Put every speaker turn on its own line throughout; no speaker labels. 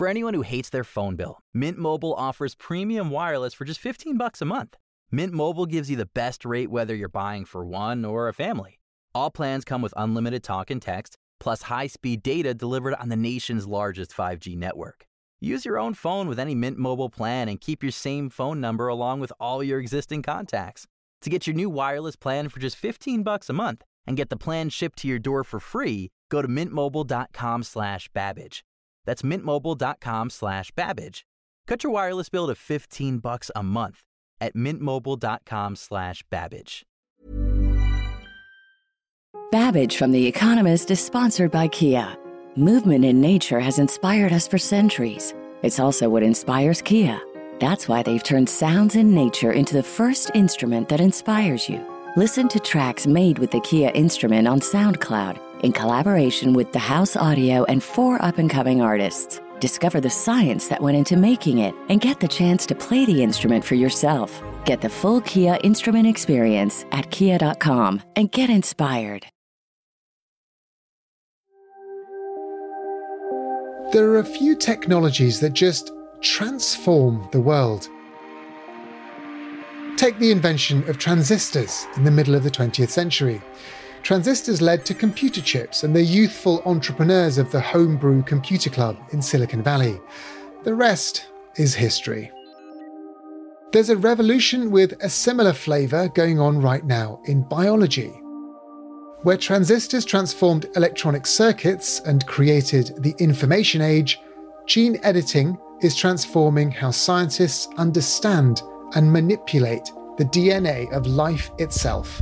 For anyone who hates their phone bill, Mint Mobile offers premium wireless for just $15 a month. Mint Mobile gives you the best rate whether you're buying for one or a family. All plans come with unlimited talk and text, plus high-speed data delivered on the nation's largest 5G network. Use your own phone with any Mint Mobile plan and keep your same phone number along with all your existing contacts. To get your new wireless plan for just $15 a month and get the plan shipped to your door for free, go to mintmobile.com/Babbage. That's mintmobile.com/Babbage. Cut your wireless bill to $15 a month at mintmobile.com/Babbage.
Babbage from The Economist is sponsored by Kia. Movement in nature has inspired us for centuries. It's also what inspires Kia. That's why they've turned sounds in nature into the first instrument that inspires you. Listen to tracks made with the Kia instrument on SoundCloud in collaboration with The House Audio and 4 up-and-coming artists. Discover the science that went into making it and get the chance to play the instrument for yourself. Get the full Kia instrument experience at kia.com and get inspired.
There are a few technologies that just transform the world. Take the invention of transistors in the middle of the 20th century. Transistors led to computer chips and the youthful entrepreneurs of the Homebrew Computer Club in Silicon Valley. The rest is history. There's a revolution with a similar flavour going on right now in biology. Where transistors transformed electronic circuits and created the information age, gene editing is transforming how scientists understand and manipulate the DNA of life itself.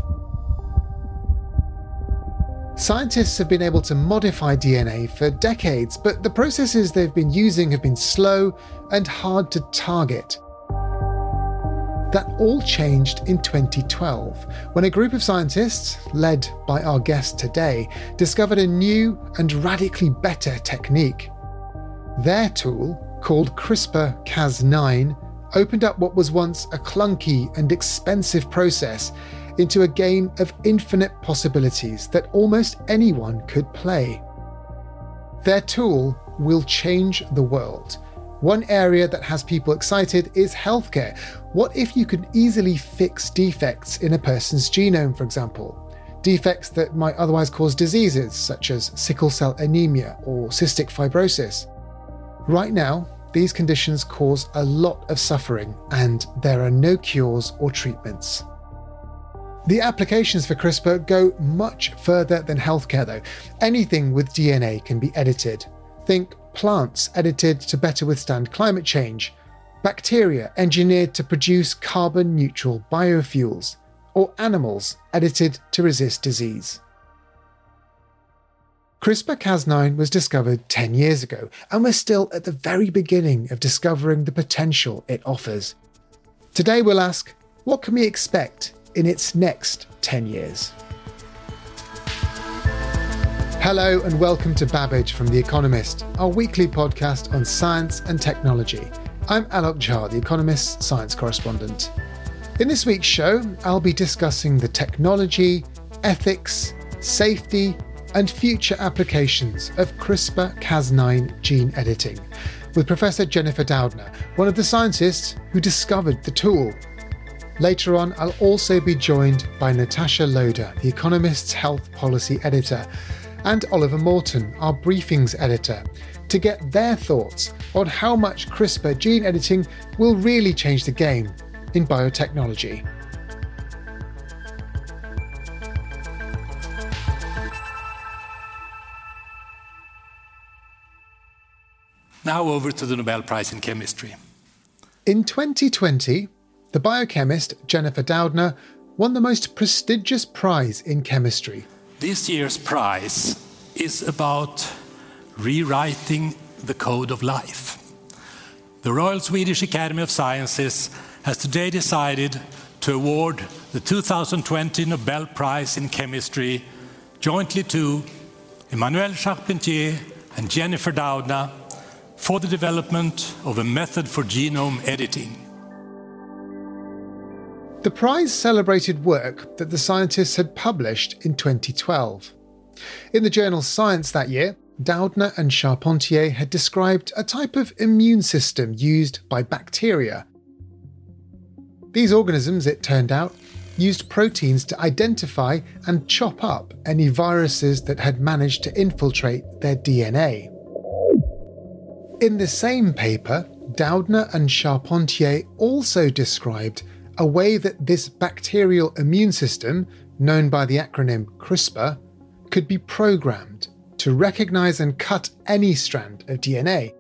Scientists have been able to modify DNA for decades, but the processes they've been using have been slow and hard to target. That all changed in 2012, when a group of scientists, led by our guest today, discovered a new and radically better technique. Their tool, called CRISPR-Cas9, opened up what was once a clunky and expensive process into a game of infinite possibilities that almost anyone could play. Their tool will change the world. One area that has people excited is healthcare. What if you could easily fix defects in a person's genome, for example? Defects that might otherwise cause diseases such as sickle cell anemia or cystic fibrosis. Right now, these conditions cause a lot of suffering, and there are no cures or treatments. The applications for CRISPR go much further than healthcare, though. Anything with DNA can be edited. Think plants edited to better withstand climate change, bacteria engineered to produce carbon-neutral biofuels, or animals edited to resist disease. CRISPR-Cas9 was discovered 10 years ago, and we're still at the very beginning of discovering the potential it offers. Today we'll ask, what can we expect in its next 10 years? Hello and welcome to Babbage from The Economist, our weekly podcast on science and technology. I'm Alok Jha, The Economist's science correspondent. In this week's show, I'll be discussing the technology, ethics, safety, and future applications of CRISPR-Cas9 gene editing with Professor Jennifer Doudna, one of the scientists who discovered the tool. Later on, I'll also be joined by Natasha Loder, The Economist's health policy editor, and Oliver Morton, our briefings editor, to get their thoughts on how much CRISPR gene editing will really change the game in biotechnology.
Now over to the Nobel Prize in Chemistry.
In 2020, the biochemist Jennifer Doudna won the most prestigious prize in chemistry.
This year's prize is about rewriting the code of life. The Royal Swedish Academy of Sciences has today decided to award the 2020 Nobel Prize in Chemistry jointly to Emmanuelle Charpentier and Jennifer Doudna for the development of a method for genome editing.
The prize celebrated work that the scientists had published in 2012. In the journal Science that year, Doudna and Charpentier had described a type of immune system used by bacteria. These organisms, it turned out, used proteins to identify and chop up any viruses that had managed to infiltrate their DNA. In the same paper, Doudna and Charpentier also described a way that this bacterial immune system, known by the acronym CRISPR, could be programmed to recognize and cut any strand of DNA.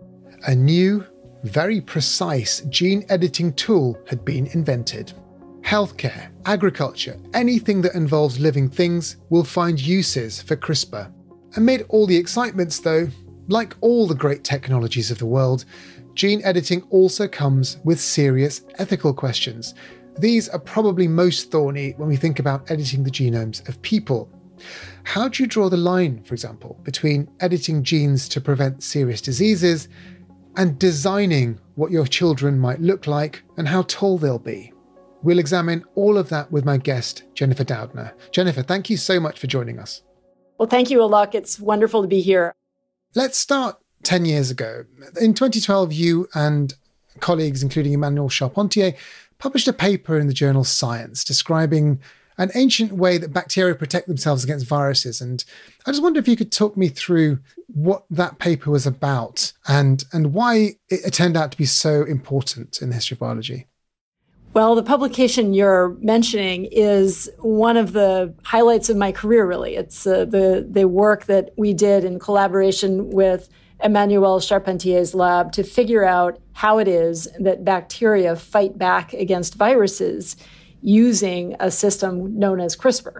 A new, very precise gene editing tool had been invented. Healthcare, agriculture, anything that involves living things will find uses for CRISPR. Amid all the excitements, though, like all the great technologies of the world, gene editing also comes with serious ethical questions. These are probably most thorny when we think about editing the genomes of people. How do you draw the line, for example, between editing genes to prevent serious diseases and designing what your children might look like and how tall they'll be? We'll examine all of that with my guest, Jennifer Doudna. Jennifer, thank you so much for joining us.
Well, thank you, Alok. It's wonderful to be here.
Let's start 10 years ago. In 2012, you and colleagues, including Emmanuel Charpentier, published a paper in the journal Science describing an ancient way that bacteria protect themselves against viruses. And I just wonder if you could talk me through what that paper was about and why it turned out to be so important in the history of biology.
Well, the publication you're mentioning is one of the highlights of my career, really. It's the work that we did in collaboration with Emmanuel Charpentier's lab to figure out how it is that bacteria fight back against viruses using a system known as CRISPR.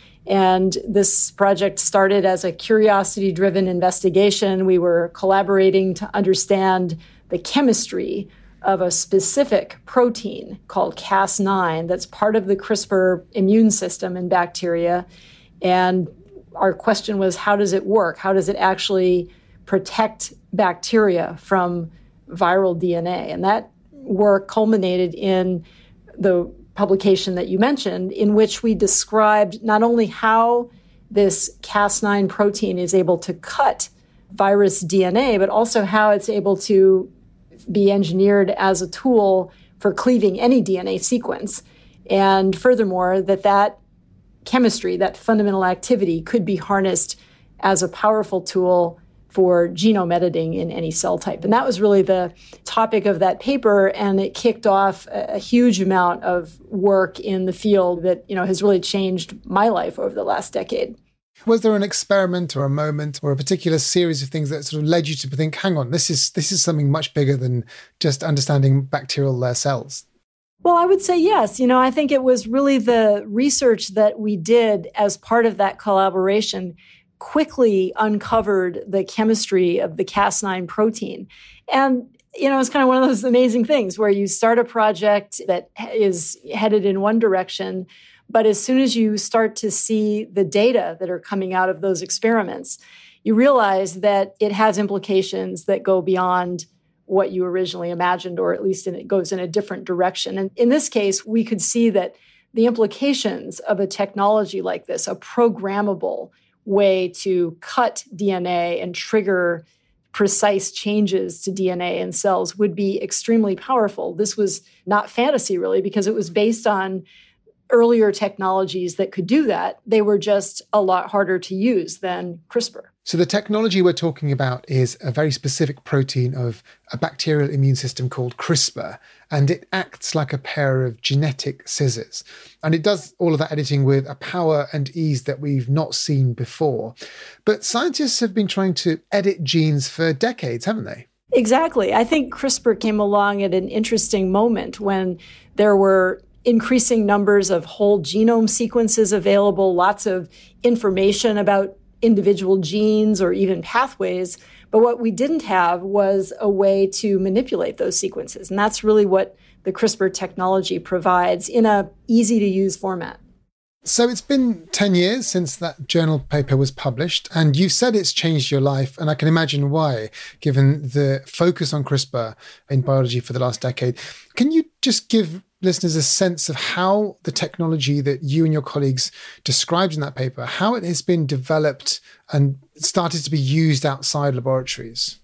And this project started as a curiosity-driven investigation. We were collaborating to understand the chemistry of a specific protein called Cas9 that's part of the CRISPR immune system in bacteria. And our question was, how does it work? How does it actually protect bacteria from viral DNA? And that work culminated in the publication that you mentioned, in which we described not only how this Cas9 protein is able to cut virus DNA, but also how it's able to be engineered as a tool for cleaving any DNA sequence. And furthermore, that chemistry, that fundamental activity, could be harnessed as a powerful tool for genome editing in any cell type. And that was really the topic of that paper, and it kicked off a huge amount of work in the field that, has really changed my life over the last decade.
Was there an experiment or a moment or a particular series of things that sort of led you to think, hang on, this is something much bigger than just understanding bacterial cells?
Well, I would say yes. I think it was really the research that we did as part of that collaboration quickly uncovered the chemistry of the Cas9 protein. And, it's kind of one of those amazing things where you start a project that is headed in one direction, but as soon as you start to see the data that are coming out of those experiments, you realize that it has implications that go beyond what you originally imagined, or at least it goes in a different direction. And in this case, we could see that the implications of a technology like this, a programmable way to cut DNA and trigger precise changes to DNA in cells, would be extremely powerful. This was not fantasy, really, because it was based on earlier technologies that could do that. They were just a lot harder to use than CRISPR.
So the technology we're talking about is a very specific protein of a bacterial immune system called CRISPR, and it acts like a pair of genetic scissors. And it does all of that editing with a power and ease that we've not seen before. But scientists have been trying to edit genes for decades, haven't they?
Exactly. I think CRISPR came along at an interesting moment when there were increasing numbers of whole genome sequences available, lots of information about individual genes or even pathways. But what we didn't have was a way to manipulate those sequences. And that's really what the CRISPR technology provides in a easy-to-use format.
So it's been 10 years since that journal paper was published, and you've said it's changed your life, and I can imagine why, given the focus on CRISPR in biology for the last decade. Can you just give listeners a sense of how the technology that you and your colleagues described in that paper, how it has been developed and started to be used outside laboratories?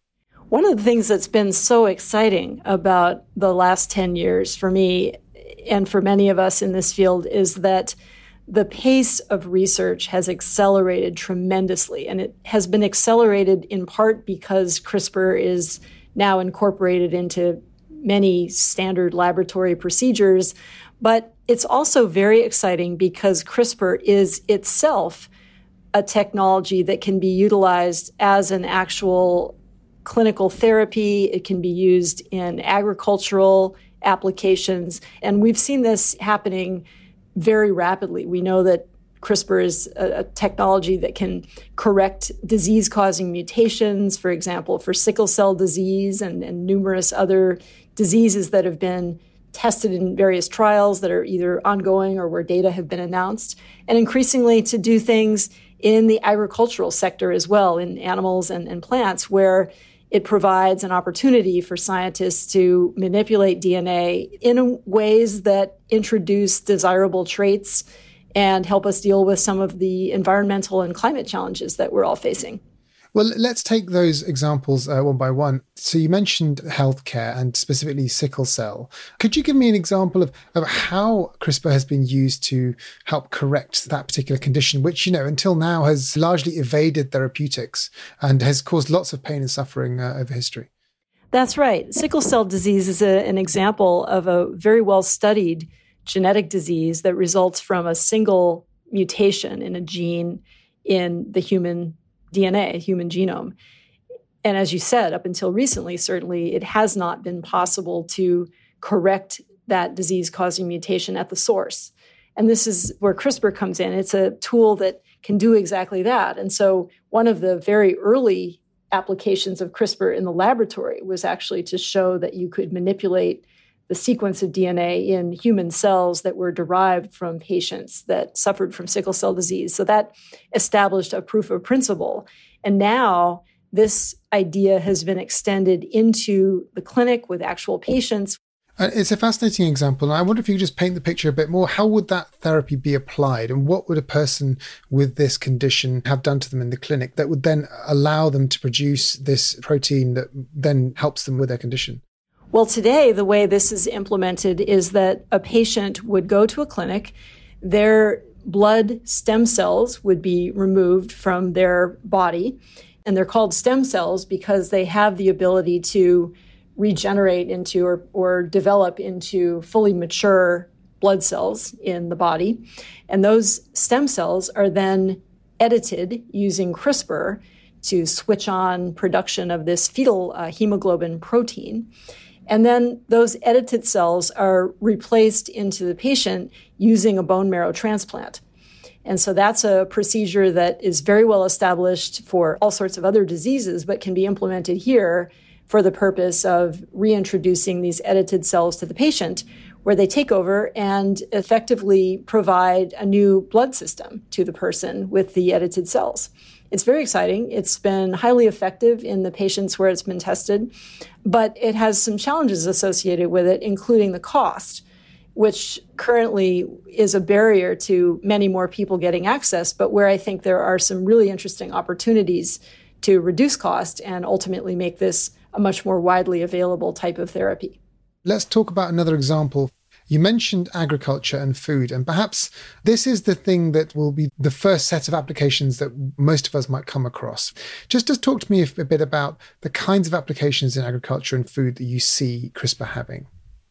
One of the things that's been so exciting about the last 10 years for me and for many of us in this field is that the pace of research has accelerated tremendously. And it has been accelerated in part because CRISPR is now incorporated into many standard laboratory procedures. But it's also very exciting because CRISPR is itself a technology that can be utilized as an actual clinical therapy. It can be used in agricultural applications. And we've seen this happening very rapidly. We know that CRISPR is a technology that can correct disease-causing mutations, for example, for sickle cell disease and numerous other diseases that have been tested in various trials that are either ongoing or where data have been announced, and increasingly to do things in the agricultural sector as well, in animals and plants, where it provides an opportunity for scientists to manipulate DNA in ways that introduce desirable traits and help us deal with some of the environmental and climate challenges that we're all facing.
Well, let's take those examples one by one. So you mentioned healthcare and specifically sickle cell. Could you give me an example of how CRISPR has been used to help correct that particular condition, which, until now has largely evaded therapeutics and has caused lots of pain and suffering over history?
That's right. Sickle cell disease is an example of a very well-studied genetic disease that results from a single mutation in a gene in the human DNA, human genome. And as you said, up until recently, certainly, it has not been possible to correct that disease-causing mutation at the source. And this is where CRISPR comes in. It's a tool that can do exactly that. And so one of the very early applications of CRISPR in the laboratory was actually to show that you could manipulate the sequence of DNA in human cells that were derived from patients that suffered from sickle cell disease. So that established a proof of principle. And now this idea has been extended into the clinic with actual patients.
It's a fascinating example. And I wonder if you could just paint the picture a bit more. How would that therapy be applied? And what would a person with this condition have done to them in the clinic that would then allow them to produce this protein that then helps them with their condition?
Well, today, the way this is implemented is that a patient would go to a clinic, their blood stem cells would be removed from their body, and they're called stem cells because they have the ability to regenerate into or develop into fully mature blood cells in the body. And those stem cells are then edited using CRISPR to switch on production of this fetal hemoglobin protein. And then those edited cells are replaced into the patient using a bone marrow transplant. And so that's a procedure that is very well established for all sorts of other diseases, but can be implemented here for the purpose of reintroducing these edited cells to the patient, where they take over and effectively provide a new blood system to the person with the edited cells. It's very exciting. It's been highly effective in the patients where it's been tested, but it has some challenges associated with it, including the cost, which currently is a barrier to many more people getting access, but where I think there are some really interesting opportunities to reduce cost and ultimately make this a much more widely available type of therapy.
Let's talk about another example. You mentioned agriculture and food, and perhaps this is the thing that will be the first set of applications that most of us might come across. Just talk to me a bit about the kinds of applications in agriculture and food that you see CRISPR having.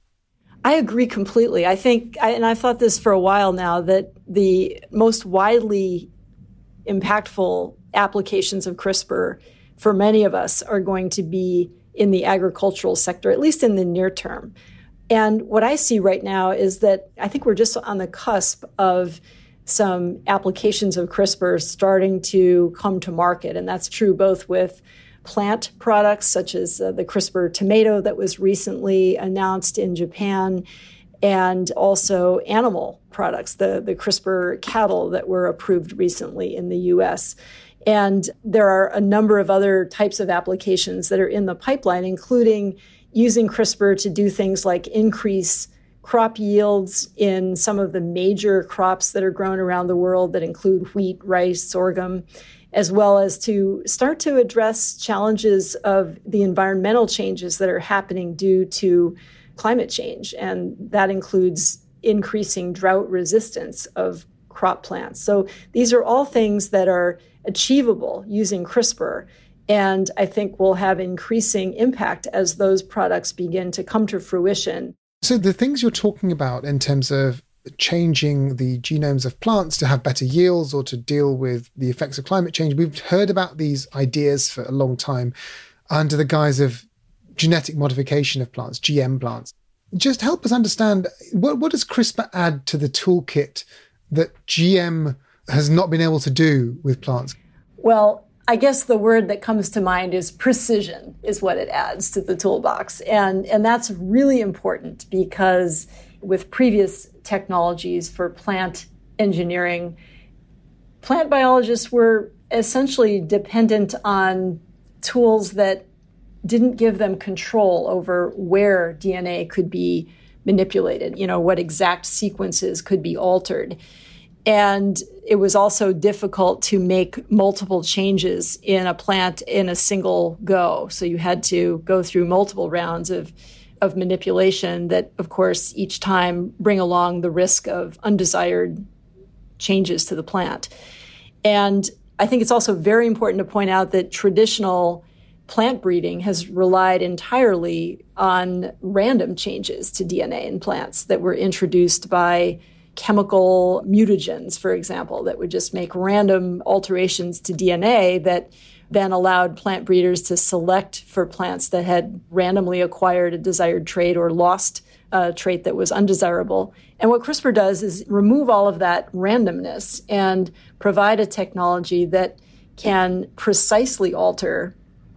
I agree completely. I think, and I've thought this for a while now, that the most widely impactful applications of CRISPR for many of us are going to be in the agricultural sector, at least in the near term. And what I see right now is that I think we're just on the cusp of some applications of CRISPR starting to come to market. And that's true both with plant products, such as the CRISPR tomato that was recently announced in Japan, and also animal products, the CRISPR cattle that were approved recently in the US. And there are a number of other types of applications that are in the pipeline, including using CRISPR to do things like increase crop yields in some of the major crops that are grown around the world that include wheat, rice, sorghum, as well as to start to address challenges of the environmental changes that are happening due to climate change. And that includes increasing drought resistance of crop plants. So these are all things that are achievable using CRISPR, and I think will have increasing impact as those products begin to come to fruition.
So the things you're talking about in terms of changing the genomes of plants to have better yields or to deal with the effects of climate change, we've heard about these ideas for a long time under the guise of genetic modification of plants, GM plants. Just help us understand, what does CRISPR add to the toolkit that GM has not been able to do with plants?
Well, I guess the word that comes to mind is precision is what it adds to the toolbox. And that's really important because with previous technologies for plant engineering, plant biologists were essentially dependent on tools that didn't give them control over where DNA could be manipulated, what exact sequences could be altered. And it was also difficult to make multiple changes in a plant in a single go. So you had to go through multiple rounds of manipulation that, of course, each time bring along the risk of undesired changes to the plant. And I think it's also very important to point out that traditional plant breeding has relied entirely on random changes to DNA in plants that were introduced by chemical mutagens, for example, that would just make random alterations to DNA that then allowed plant breeders to select for plants that had randomly acquired a desired trait or lost a trait that was undesirable. And what CRISPR does is remove all of that randomness and provide a technology that can precisely alter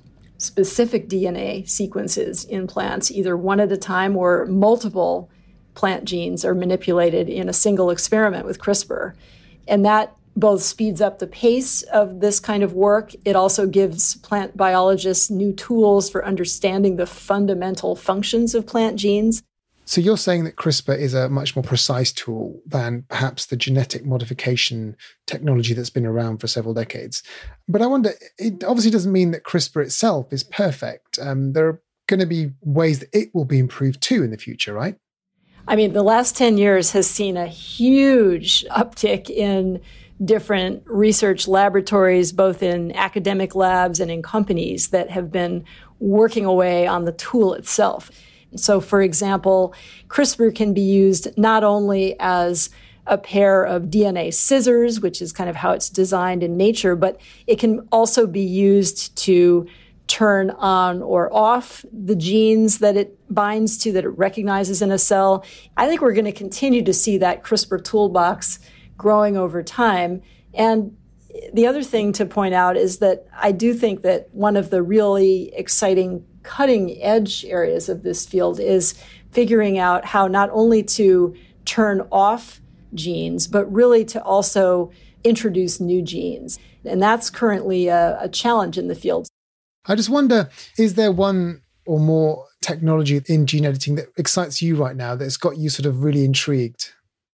specific DNA sequences in plants, either one at a time or multiple plant genes are manipulated in a single experiment with CRISPR. And that both speeds up the pace of this kind of work. It also gives plant biologists new tools for understanding the fundamental functions of plant genes.
So you're saying that CRISPR is a much more precise tool than perhaps the genetic modification technology that's been around for several decades. But I wonder, it obviously doesn't mean that CRISPR itself is perfect. There are going to be ways that it will be improved too in the future, right?
I mean, the last 10 years has seen a huge uptick in different research laboratories, both in academic labs and in companies that have been working away on the tool itself. So, for example, CRISPR can be used not only as a pair of DNA scissors, which is kind of how it's designed in nature, but it can also be used to turn on or off the genes that it binds to, that it recognizes in a cell. I think we're going to continue to see that CRISPR toolbox growing over time. And the other thing to point out is that I do think that one of the really exciting cutting edge areas of this field is figuring out how not only to turn off genes, but really to also introduce new genes. And that's currently a challenge in the field.
I just wonder, is there one or more technology in gene editing that excites you right now that's got you sort of really intrigued?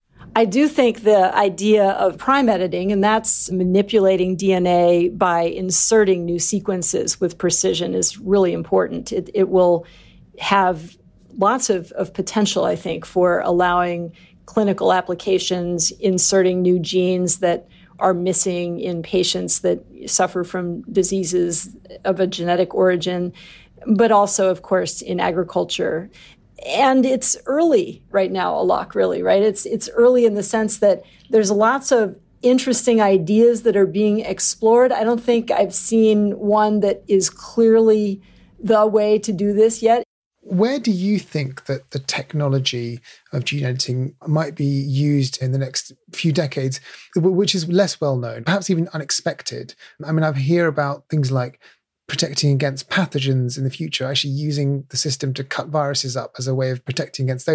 I do think the idea of prime editing, and that's manipulating DNA by inserting new sequences with precision, is really important. It will have lots of potential, I think, for allowing clinical applications, inserting new genes that are missing in patients that suffer from diseases of a genetic origin, but also, of course, in agriculture. And it's early right now, Alok, really, right? It's early in the sense that there's lots of interesting ideas that are being explored. I don't think I've seen one that is clearly the way to do this yet.
Where do you think that the technology of gene editing might be used in the next few decades, which is less well known, perhaps even unexpected? I mean, I hear about things like protecting against pathogens in the future, actually using the system to cut viruses up as a way of protecting against those.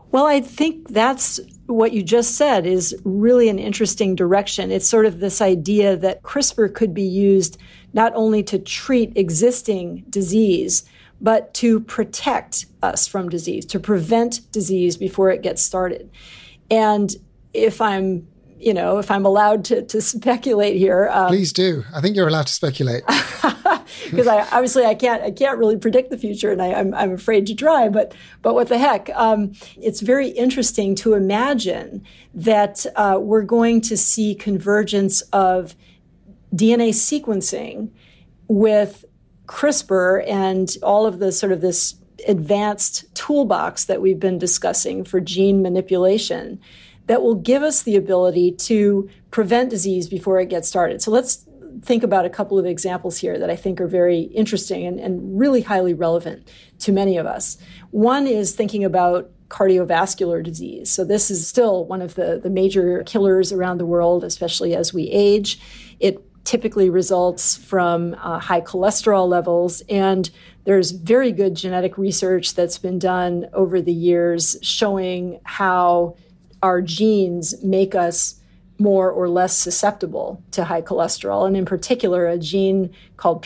Well, I think that's what you just said is really an interesting direction. It's sort of this idea that CRISPR could be used not only to treat existing disease, but to protect us from disease, to prevent disease before it gets started. And if I'm allowed to speculate here.
Please do. I think you're allowed to speculate.
Because I can't really predict the future, and I'm afraid to try. But what the heck? It's very interesting to imagine that we're going to see convergence of DNA sequencing with CRISPR and all of the sort of this advanced toolbox that we've been discussing for gene manipulation that will give us the ability to prevent disease before it gets started. So let's think about a couple of examples here that I think are very interesting and really highly relevant to many of us. One is thinking about cardiovascular disease. So this is still one of the major killers around the world, especially as we age. It typically results from high cholesterol levels, and there's very good genetic research that's been done over the years showing how our genes make us more or less susceptible to high cholesterol, and in particular, a gene called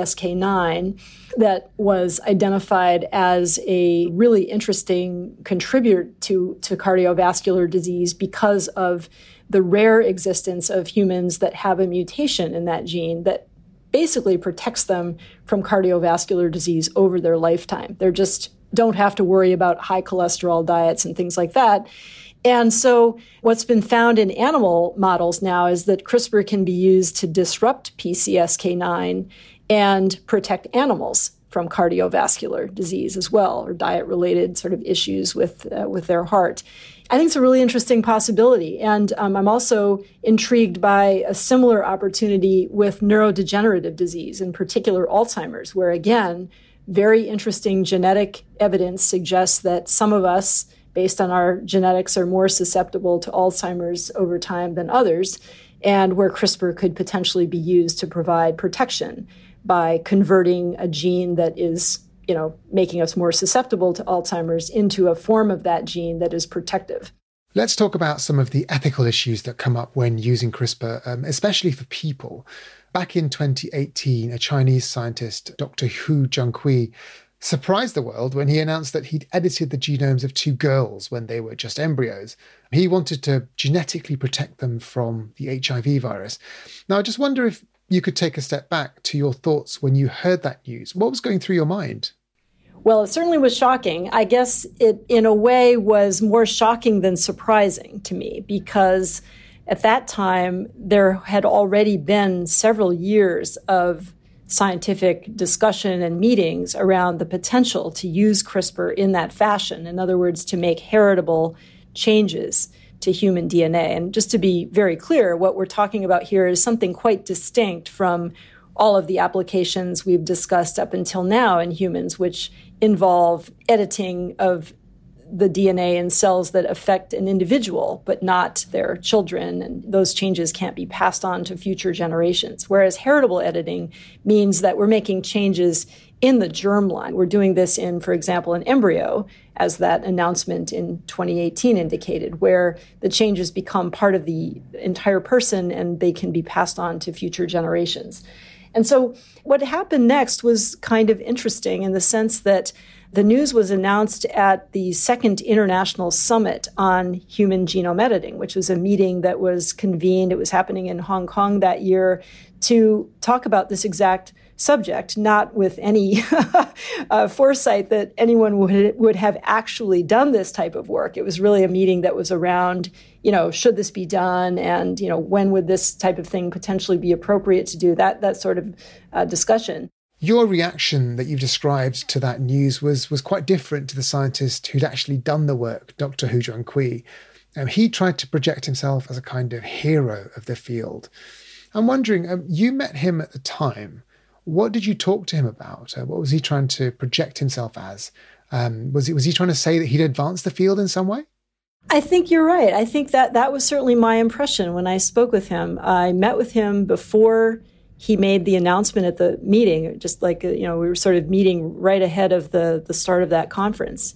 PCSK9 that was identified as a really interesting contributor to cardiovascular disease because of the rare existence of humans that have a mutation in that gene that basically protects them from cardiovascular disease over their lifetime. They just don't have to worry about high cholesterol diets and things like that. And so what's been found in animal models now is that CRISPR can be used to disrupt PCSK9 and protect animals from cardiovascular disease as well, or diet-related sort of issues with their heart. I think it's a really interesting possibility. And I'm also intrigued by a similar opportunity with neurodegenerative disease, in particular Alzheimer's, where, again, very interesting genetic evidence suggests that some of us, based on our genetics, are more susceptible to Alzheimer's over time than others, and where CRISPR could potentially be used to provide protection by converting a gene that is, making us more susceptible to Alzheimer's into a form of that gene that is protective.
Let's talk about some of the ethical issues that come up when using CRISPR, especially for people. Back in 2018, a Chinese scientist, Dr. Hu Jiankui, surprised the world when he announced that he'd edited the genomes of 2 girls when they were just embryos. He wanted to genetically protect them from the HIV virus. Now, I just wonder if you could take a step back to your thoughts when you heard that news. What was going through your mind?
Well, it certainly was shocking. I guess it, in a way, was more shocking than surprising to me, because at that time, there had already been several years of scientific discussion and meetings around the potential to use CRISPR in that fashion. In other words, to make heritable changes to human DNA. And just to be very clear, what we're talking about here is something quite distinct from all of the applications we've discussed up until now in humans, which involve editing of the DNA in cells that affect an individual, but not their children. And those changes can't be passed on to future generations. Whereas heritable editing means that we're making changes in the germline. We're doing this in, for example, an embryo, as that announcement in 2018 indicated, where the changes become part of the entire person and they can be passed on to future generations. And so what happened next was kind of interesting in the sense that the news was announced at the Second International Summit on Human Genome Editing, which was a meeting that was convened. It was happening in Hong Kong that year to talk about this exact subject, not with any foresight that anyone would have actually done this type of work. It was really a meeting that was around, should this be done? And, when would this type of thing potentially be appropriate to do? That sort of discussion.
Your reaction that you've described to that news was quite different to the scientist who'd actually done the work, Dr. Hu Jiankui. He tried to project himself as a kind of hero of the field. I'm wondering, you met him at the time. What did you talk to him about? What was he trying to project himself as? Was he trying to say that he'd advanced the field in some way?
I think you're right. I think that was certainly my impression when I spoke with him. I met with him before he made the announcement at the meeting, just like, we were sort of meeting right ahead of the start of that conference.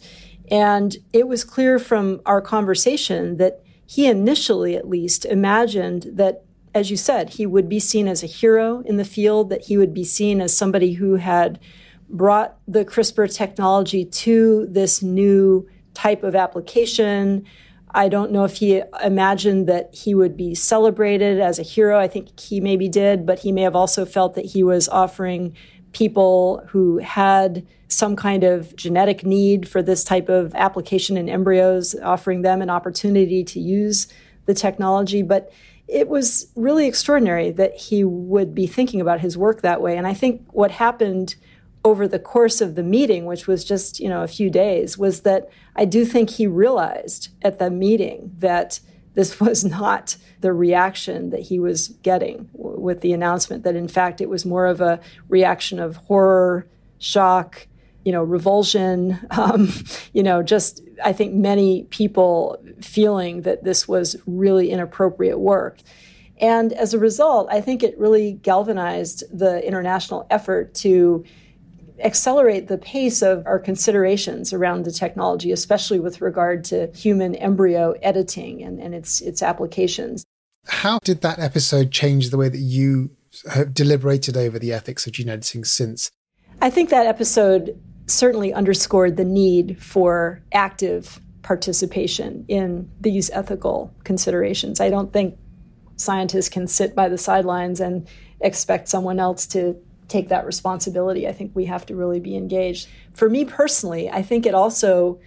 And it was clear from our conversation that he initially, at least, imagined that, as you said, he would be seen as a hero in the field, that he would be seen as somebody who had brought the CRISPR technology to this new type of application. I don't know if he imagined that he would be celebrated as a hero. I think he maybe did, but he may have also felt that he was offering people who had some kind of genetic need for this type of application in embryos, offering them an opportunity to use the technology. But it was really extraordinary that he would be thinking about his work that way. And I think what happened over the course of the meeting, which was just, a few days, was that I do think he realized at the meeting that this was not the reaction that he was getting with the announcement, that in fact it was more of a reaction of horror, shock, revulsion, just I think many people feeling that this was really inappropriate work. And as a result, I think it really galvanized the international effort to accelerate the pace of our considerations around the technology, especially with regard to human embryo editing and its applications.
How did that episode change the way that you have deliberated over the ethics of gene editing since?
I think that episode certainly underscored the need for active participation in these ethical considerations. I don't think scientists can sit by the sidelines and expect someone else to take that responsibility. I think we have to really be engaged. For me personally, I think it also,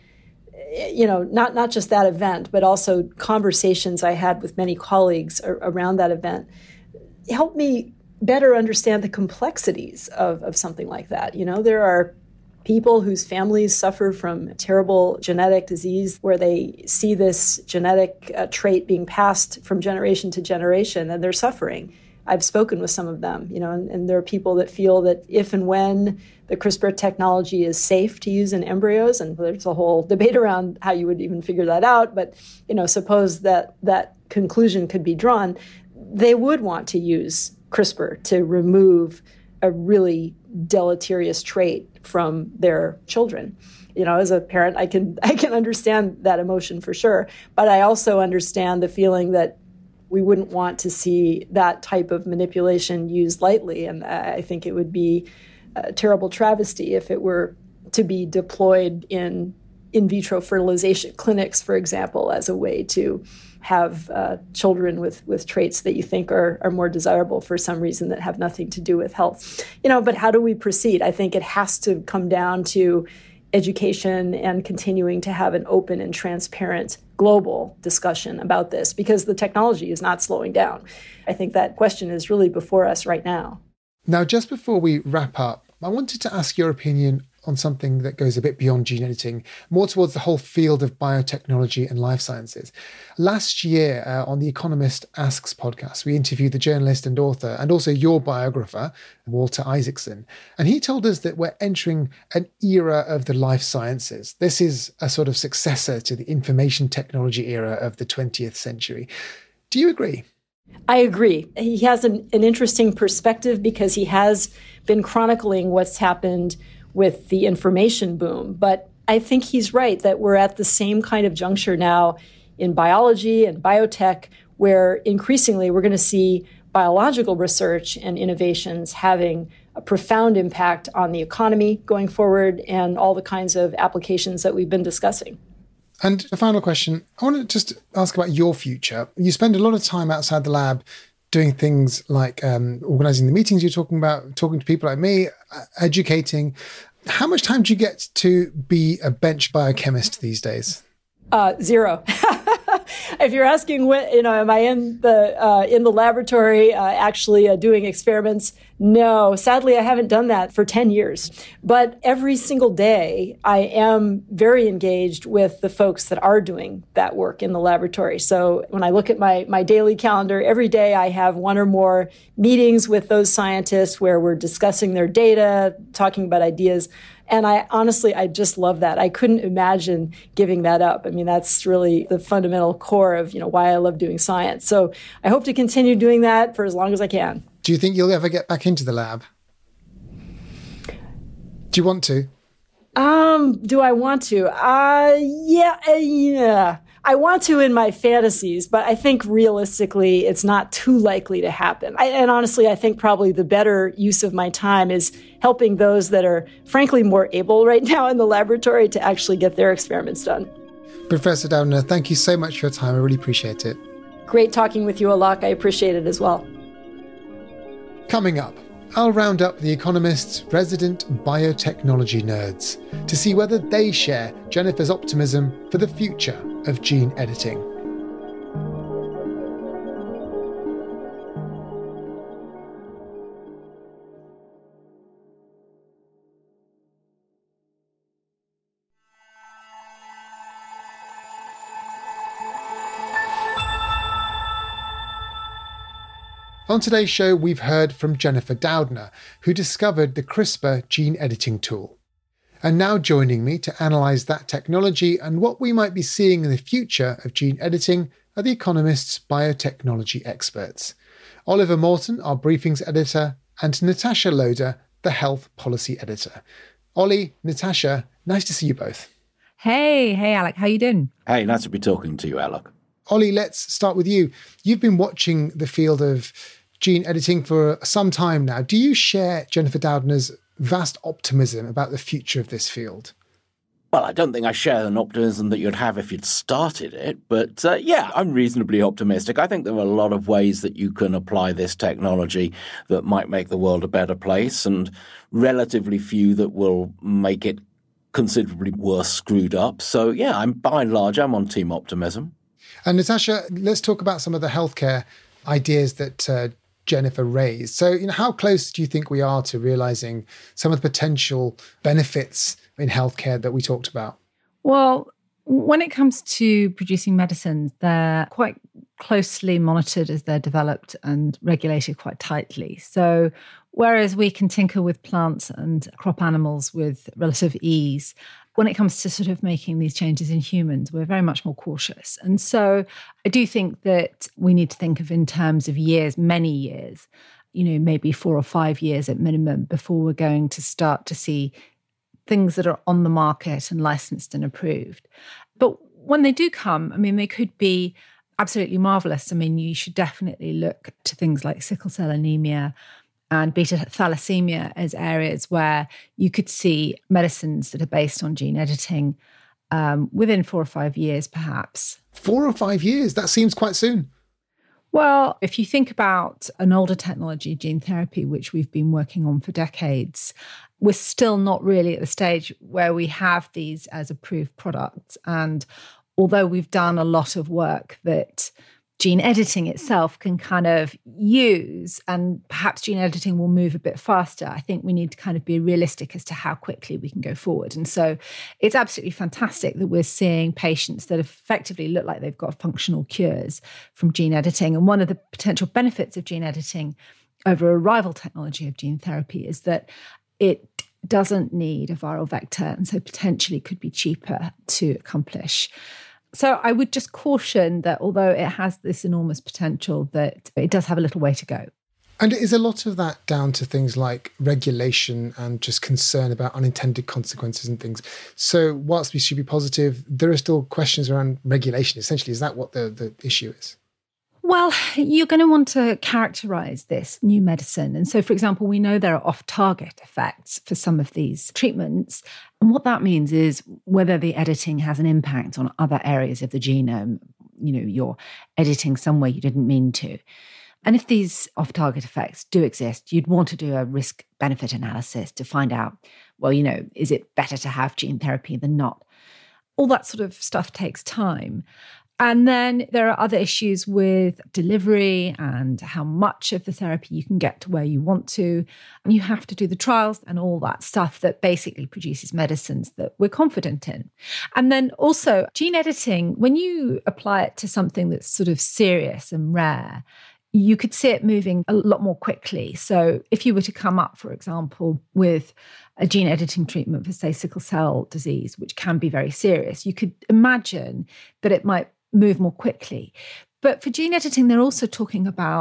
not just that event, but also conversations I had with many colleagues around that event helped me better understand the complexities of something like that. There are people whose families suffer from terrible genetic disease where they see this genetic trait being passed from generation to generation, and they're suffering. I've spoken with some of them, and there are people that feel that if and when the CRISPR technology is safe to use in embryos, and there's a whole debate around how you would even figure that out, but, suppose that conclusion could be drawn, they would want to use CRISPR to remove a really deleterious trait from their children. As a parent, I can understand that emotion for sure, but I also understand the feeling that we wouldn't want to see that type of manipulation used lightly. And I think it would be a terrible travesty if it were to be deployed in vitro fertilization clinics, for example, as a way to have children with traits that you think are more desirable for some reason that have nothing to do with health. But how do we proceed? I think it has to come down to education and continuing to have an open and transparent global discussion about this, because the technology is not slowing down. I think that question is really before us right now.
Now, just before we wrap up, I wanted to ask your opinion on something that goes a bit beyond gene editing, more towards the whole field of biotechnology and life sciences. Last year, on the Economist Asks podcast, we interviewed the journalist and author, and also your biographer, Walter Isaacson. And he told us that we're entering an era of the life sciences. This is a sort of successor to the information technology era of the 20th century. Do you agree?
I agree. He has an interesting perspective because he has been chronicling what's happened with the information boom. But I think he's right that we're at the same kind of juncture now in biology and biotech, where increasingly we're going to see biological research and innovations having a profound impact on the economy going forward and all the kinds of applications that we've been discussing.
And a final question, I want to just ask about your future. You spend a lot of time outside the lab doing things like organizing the meetings you're talking about, talking to people like me, educating. How much time do you get to be a bench biochemist these days?
Zero. If you're asking, am I in the laboratory actually doing experiments? No, sadly, I haven't done that for 10 years. But every single day, I am very engaged with the folks that are doing that work in the laboratory. So when I look at my daily calendar, every day I have one or more meetings with those scientists where we're discussing their data, talking about ideas. And I just love that. I couldn't imagine giving that up. I mean, that's really the fundamental core of, why I love doing science. So I hope to continue doing that for as long as I can.
Do you think you'll ever get back into the lab? Do you want to?
Do I want to? Yeah. I want to in my fantasies, but I think realistically it's not too likely to happen. And honestly, I think probably the better use of my time is helping those that are frankly more able right now in the laboratory to actually get their experiments done.
Professor Doudna, thank you so much for your time. I really appreciate it.
Great talking with you, Alok. I appreciate it as well.
Coming up, I'll round up The Economist's resident biotechnology nerds to see whether they share Jennifer's optimism for the future of gene editing. On today's show, we've heard from Jennifer Doudna, who discovered the CRISPR gene editing tool. And now joining me to analyse that technology and what we might be seeing in the future of gene editing are The Economist's biotechnology experts. Oliver Morton, our briefings editor, and Natasha Loder, the health policy editor. Ollie, Natasha, nice to see you both.
Hey, Alec, how you doing?
Hey, nice to be talking to you, Alec.
Ollie, let's start with you. You've been watching the field of gene editing for some time now. Do you share Jennifer Doudna's vast optimism about the future of this field?
Well, I don't think I share an optimism that you'd have if you'd started it, but yeah, I'm reasonably optimistic. I think there are a lot of ways that you can apply this technology that might make the world a better place, and relatively few that will make it considerably worse screwed up. So yeah, by and large, I'm on team optimism.
And Natasha, let's talk about some of the healthcare ideas that Jennifer raised. So, how close do you think we are to realizing some of the potential benefits in healthcare that we talked about?
Well, when it comes to producing medicines, they're quite closely monitored as they're developed and regulated quite tightly. So whereas we can tinker with plants and crop animals with relative ease, when it comes to sort of making these changes in humans, we're very much more cautious. And so I do think that we need to think of in terms of years, many years, maybe 4 or 5 years at minimum before we're going to start to see things that are on the market and licensed and approved. But when they do come, they could be absolutely marvelous. You should definitely look to things like sickle cell anemia and beta thalassemia as areas where you could see medicines that are based on gene editing within 4 or 5 years, perhaps.
4 or 5 years? That seems quite soon.
Well, if you think about an older technology, gene therapy, which we've been working on for decades, we're still not really at the stage where we have these as approved products. And although we've done a lot of work that gene editing itself can kind of use, and perhaps gene editing will move a bit faster, I think we need to kind of be realistic as to how quickly we can go forward. And so it's absolutely fantastic that we're seeing patients that effectively look like they've got functional cures from gene editing. And one of the potential benefits of gene editing over a rival technology of gene therapy is that it doesn't need a viral vector, and so potentially could be cheaper to accomplish. So I would just caution that although it has this enormous potential, that it does have a little way to go.
And is a lot of that down to things like regulation and just concern about unintended consequences and things? So whilst we should be positive, there are still questions around regulation. Essentially, is that what the issue is?
Well, you're going to want to characterize this new medicine. And so, for example, we know there are off-target effects for some of these treatments. And what that means is whether the editing has an impact on other areas of the genome. You're editing somewhere you didn't mean to. And if these off-target effects do exist, you'd want to do a risk-benefit analysis to find out, well, is it better to have gene therapy than not? All that sort of stuff takes time. And then there are other issues with delivery and how much of the therapy you can get to where you want to. And you have to do the trials and all that stuff that basically produces medicines that we're confident in. And then also gene editing, when you apply it to something that's sort of serious and rare, you could see it moving a lot more quickly. So if you were to come up, for example, with a gene editing treatment for, say, sickle cell disease, which can be very serious, you could imagine that it might move more quickly. But for gene editing, they're also talking about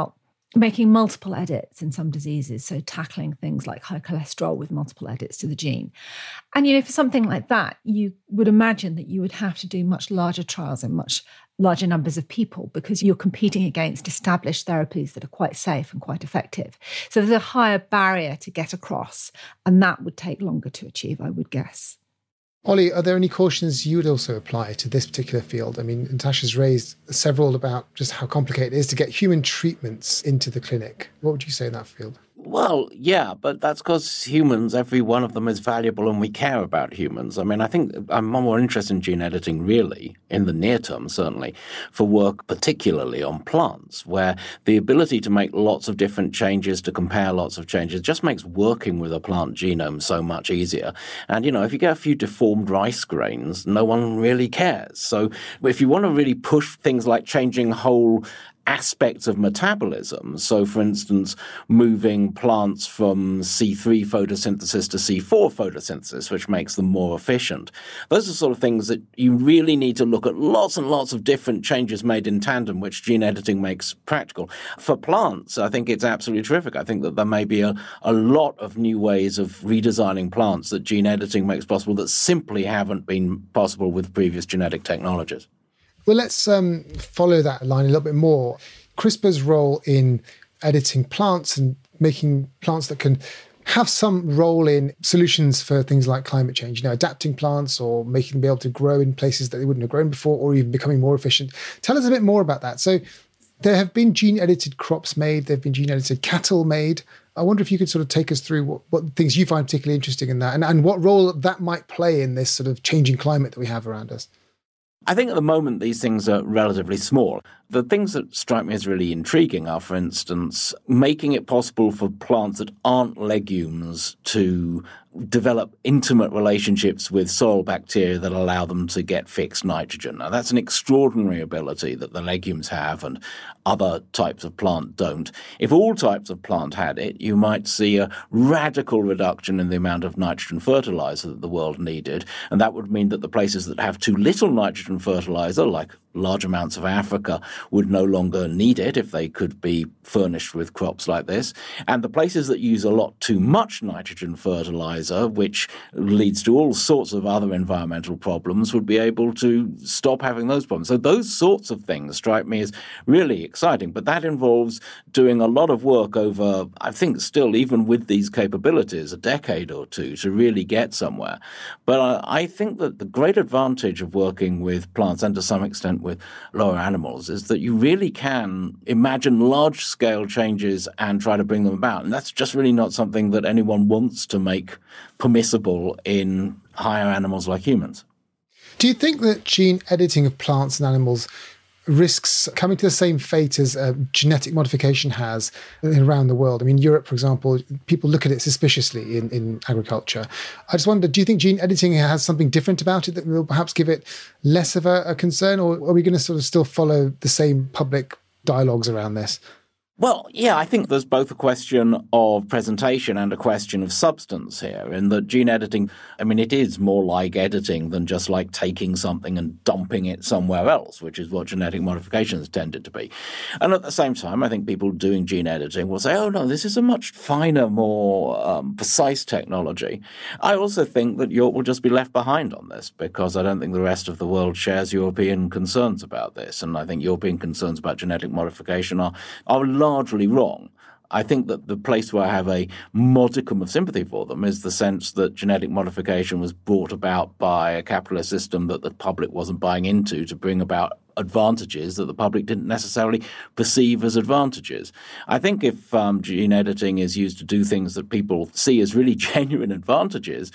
making multiple edits in some diseases, so tackling things like high cholesterol with multiple edits to the gene. And, for something like that, you would imagine that you would have to do much larger trials in much larger numbers of people because you're competing against established therapies that are quite safe and quite effective. So there's a higher barrier to get across, and that would take longer to achieve, I would guess.
Ollie, are there any cautions you would also apply to this particular field? I mean, Natasha's raised several about just how complicated it is to get human treatments into the clinic. What would you say in that field?
Well, yeah, but that's because humans, every one of them is valuable and we care about humans. I mean, I think I'm more interested in gene editing, really, in the near term, certainly, for work particularly on plants, where the ability to make lots of different changes, to compare lots of changes, just makes working with a plant genome so much easier. And, if you get a few deformed rice grains, no one really cares. So if you want to really push things like changing whole aspects of metabolism. So, for instance, moving plants from C3 photosynthesis to C4 photosynthesis, which makes them more efficient. Those are sort of things that you really need to look at lots and lots of different changes made in tandem, which gene editing makes practical. For plants, I think it's absolutely terrific. I think that there may be a lot of new ways of redesigning plants that gene editing makes possible that simply haven't been possible with previous genetic technologies.
Well, let's follow that line a little bit more. CRISPR's role in editing plants and making plants that can have some role in solutions for things like climate change, adapting plants or making them be able to grow in places that they wouldn't have grown before or even becoming more efficient. Tell us a bit more about that. So there have been gene-edited crops made. There have been gene-edited cattle made. I wonder if you could sort of take us through what things you find particularly interesting in that and what role that might play in this sort of changing climate that we have around us.
I think at the moment these things are relatively small. The things that strike me as really intriguing are, for instance, making it possible for plants that aren't legumes to develop intimate relationships with soil bacteria that allow them to get fixed nitrogen. Now, that's an extraordinary ability that the legumes have and other types of plant don't. If all types of plant had it, you might see a radical reduction in the amount of nitrogen fertilizer that the world needed, and that would mean that the places that have too little nitrogen fertilizer, like large amounts of Africa, would no longer need it if they could be furnished with crops like this. And the places that use a lot too much nitrogen fertilizer, which leads to all sorts of other environmental problems, would be able to stop having those problems. So those sorts of things strike me as really exciting. But that involves doing a lot of work over, I think still, even with these capabilities, a decade or two to really get somewhere. But I think that the great advantage of working with plants, and to some extent with lower animals, is that you really can imagine large-scale changes and try to bring them about. And that's just really not something that anyone wants to make permissible in higher animals like humans.
Do you think that gene editing of plants and animals risks coming to the same fate as genetic modification has around the world? I mean, Europe, for example, people look at it suspiciously in agriculture. I just wonder, do you think gene editing has something different about it that will perhaps give it less of a concern, or are we going to sort of still follow the same public dialogues around this?
Well, yeah, I think there's both a question of presentation and a question of substance here. In that gene editing, I mean, it is more like editing than just like taking something and dumping it somewhere else, which is what genetic modification has tended to be. And at the same time, I think people doing gene editing will say, oh, no, this is a much finer, more precise technology. I also think that Europe will just be left behind on this because I don't think the rest of the world shares European concerns about this. And I think European concerns about genetic modification are largely wrong. I think that the place where I have a modicum of sympathy for them is the sense that genetic modification was brought about by a capitalist system that the public wasn't buying into to bring about advantages that the public didn't necessarily perceive as advantages. I think if gene editing is used to do things that people see as really genuine advantages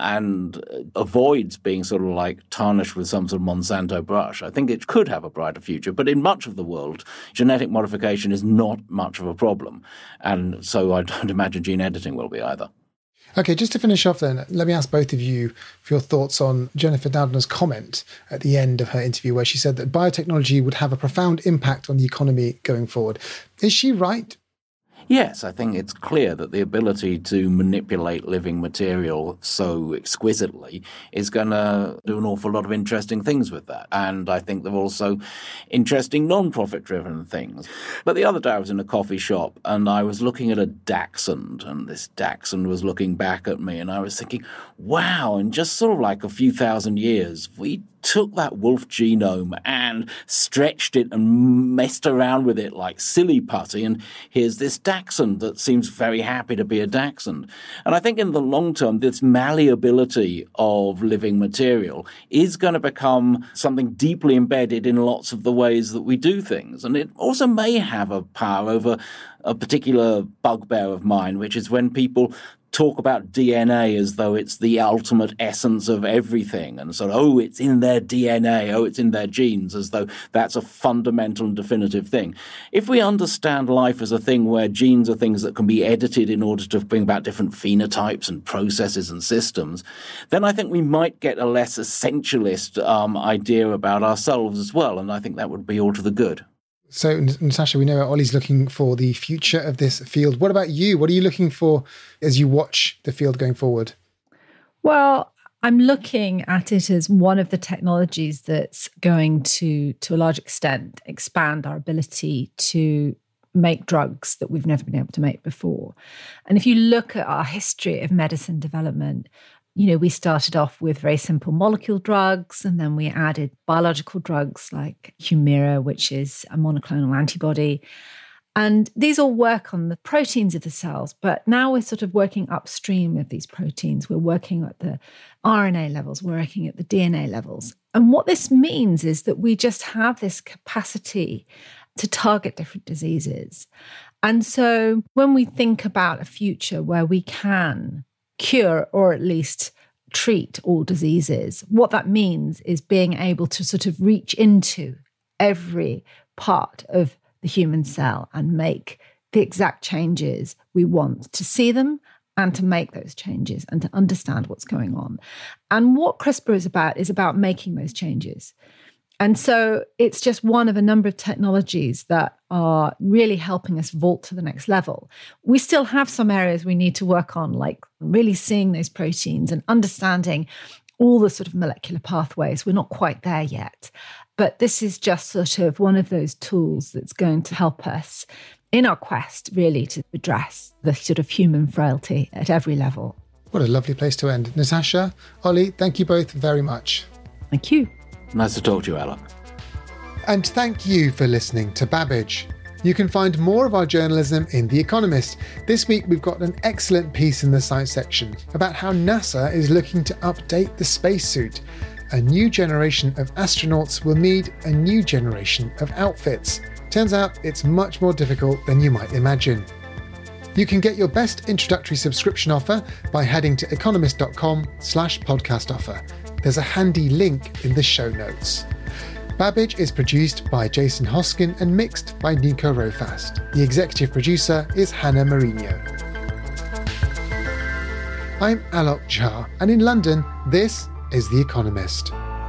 and avoids being sort of like tarnished with some sort of Monsanto brush, I think it could have a brighter future. But in much of the world, genetic modification is not much of a problem. And so I don't imagine gene editing will be either.
Okay, just to finish off then, let me ask both of you for your thoughts on Jennifer Doudna's comment at the end of her interview where she said that biotechnology would have a profound impact on the economy going forward. Is she right?
Yes, I think it's clear that the ability to manipulate living material so exquisitely is going to do an awful lot of interesting things with that. And I think there are also interesting non-profit driven things. But the other day I was in a coffee shop and I was looking at a dachshund, and this dachshund was looking back at me, and I was thinking, wow, in just sort of like a few thousand years, we took that wolf genome and stretched it and messed around with it like silly putty, and here's this dachshund that seems very happy to be a dachshund. And I think in the long term, this malleability of living material is going to become something deeply embedded in lots of the ways that we do things. And it also may have a power over a particular bugbear of mine, which is when people talk about DNA as though it's the ultimate essence of everything, and sort of, oh, it's in their DNA, oh, it's in their genes, as though that's a fundamental and definitive thing. If we understand life as a thing where genes are things that can be edited in order to bring about different phenotypes and processes and systems, then I think we might get a less essentialist idea about ourselves as well, and I think that would be all to the good.
So, Natasha, we know Ollie's looking for the future of this field. What about you? What are you looking for as you watch the field going forward?
Well, I'm looking at it as one of the technologies that's going to a large extent, expand our ability to make drugs that we've never been able to make before. And if you look at our history of medicine development, we started off with very simple molecule drugs, and then we added biological drugs like Humira, which is a monoclonal antibody. And these all work on the proteins of the cells, but now we're sort of working upstream of these proteins. We're working at the RNA levels, we're working at the DNA levels. And what this means is that we just have this capacity to target different diseases. And so when we think about a future where we can cure or at least treat all diseases, what that means is being able to sort of reach into every part of the human cell and make the exact changes we want, to see them and to make those changes and to understand what's going on. And what CRISPR is about making those changes. And so it's just one of a number of technologies that are really helping us vault to the next level. We still have some areas we need to work on, like really seeing those proteins and understanding all the sort of molecular pathways. We're not quite there yet. But this is just sort of one of those tools that's going to help us in our quest, really, to address the sort of human frailty at every level.
What a lovely place to end. Natasha, Ollie, thank you both very much.
Thank you.
Nice to talk to you, Alok.
And thank you for listening to Babbage. You can find more of our journalism in The Economist. This week we've got an excellent piece in the science section about how NASA is looking to update the spacesuit. A new generation of astronauts will need a new generation of outfits. Turns out it's much more difficult than you might imagine. You can get your best introductory subscription offer by heading to economist.com/podcast offer. There's a handy link in the show notes. Babbage is produced by Jason Hoskin and mixed by Nico Rofast. The executive producer is Hannah Mourinho. I'm Alok Jha, and in London, this is The Economist.